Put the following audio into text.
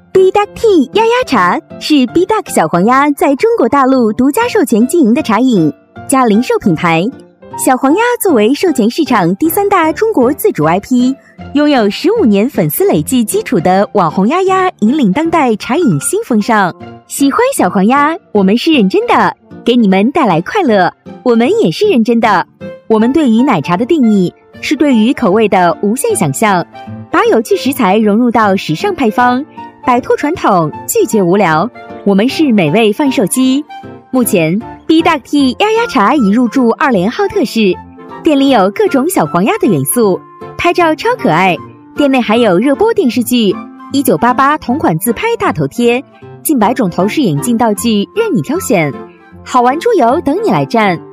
B Duck Tea 鸭鸭茶是 B Duck 小黄鸭在中国大陆独家授权经营的茶饮加零售品牌。小黄鸭作为授权市场第3大中国自主 IP， 拥有15年粉丝累计基础的网红鸭鸭引领当代茶饮新风尚。喜欢小黄鸭，我们是认真的，给你们带来快乐，我们也是认真的。我们对于奶茶的定义是对于口味的无限想象，把有趣食材融入到时尚配方，摆脱传统，拒绝无聊。我们是美味贩售机。目前 B Duck Tea 鸭鸭茶已入驻2联浩特市，店里有各种小黄鸭的元素，拍照超可爱。店内还有热播电视剧1988同款自拍大头贴，近100种头饰眼镜道具任你挑选，好玩桌游等你来占。